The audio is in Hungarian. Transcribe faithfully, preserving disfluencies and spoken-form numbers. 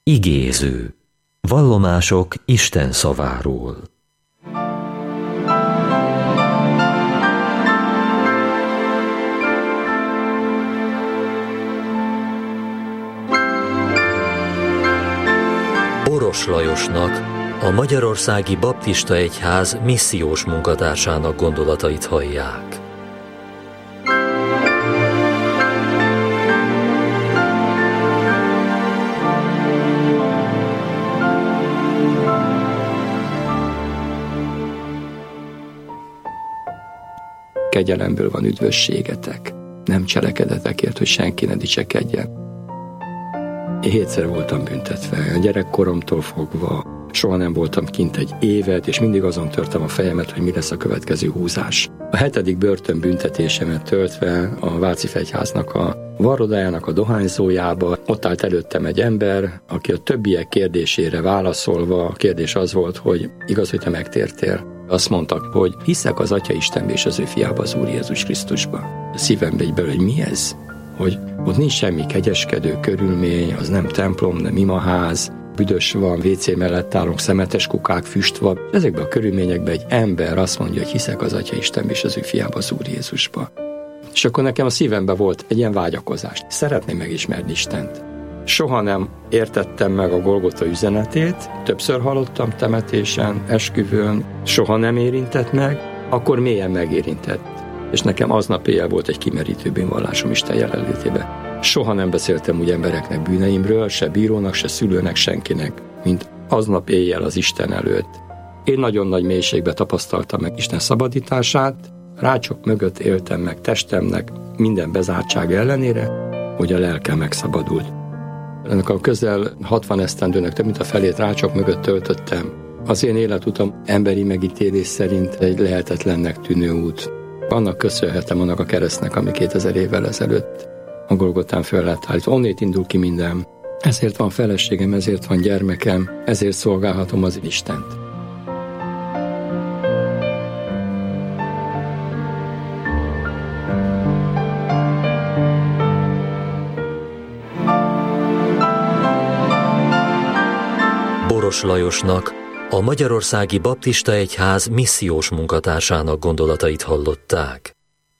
Igéző. Vallomások Isten szaváról. Boros Lajosnak, a Magyarországi Baptista Egyház missziós munkatársának gondolatait hallják. Kegyelemből van üdvösségetek, nem cselekedetekért, hogy senki ne dicsekedjen. Én hétszer voltam büntetve, a gyerekkoromtól fogva, soha nem voltam kint egy évet, és mindig azon törtem a fejemet, hogy mi lesz a következő húzás. A hetedik börtönbüntetésemet töltve a Váci Fegyháznak a varrodájának a dohányzójába, ott állt előttem egy ember, aki a többiek kérdésére válaszolva, a kérdés az volt, hogy igaz, hogy te megtértél. Azt mondtak, hogy hiszek az Atya Istenbe és az ő fiába, az Úr Jézus Krisztusba. A szívembe így belül, hogy mi ez? Hogy ott nincs semmi kegyeskedő körülmény, az nem templom, nem imaház, büdös van, vé cé mellett állunk, szemetes kukák, füst van. Ezekben a körülményekben egy ember azt mondja, hogy hiszek az Atya Istenbe és az ő fiába, az Úr Jézusba. És akkor nekem a szívemben volt egy ilyen vágyakozás. Szeretném megismerni Istent. Soha nem értettem meg a Golgota üzenetét, többször hallottam temetésen, esküvőn, soha nem érintett meg, akkor mélyen megérintett. És nekem aznap éjjel volt egy kimerítő bűnvallásom Isten jelenlétében. Soha nem beszéltem úgy embereknek bűneimről, se bírónak, se szülőnek, senkinek, mint aznap éjjel az Isten előtt. Én nagyon nagy mélységbe tapasztaltam meg Isten szabadítását, rácsok mögött éltem meg testemnek minden bezártság ellenére, hogy a lelkem megszabadult. Ennek a közel hatvan esztendőnek több mint a felét rácsok mögött töltöttem. Az én életutam emberi megítélés szerint egy lehetetlennek tűnő út. Annak köszönhetem annak a keresztnek, ami kétezer évvel ezelőtt a Golgotán föl lett állítva. Onnét indul ki minden. Ezért van feleségem, ezért van gyermekem, ezért szolgálhatom az Istent. Boros Lajosnak, a Magyarországi Baptista Egyház missziós munkatársának gondolatait hallották.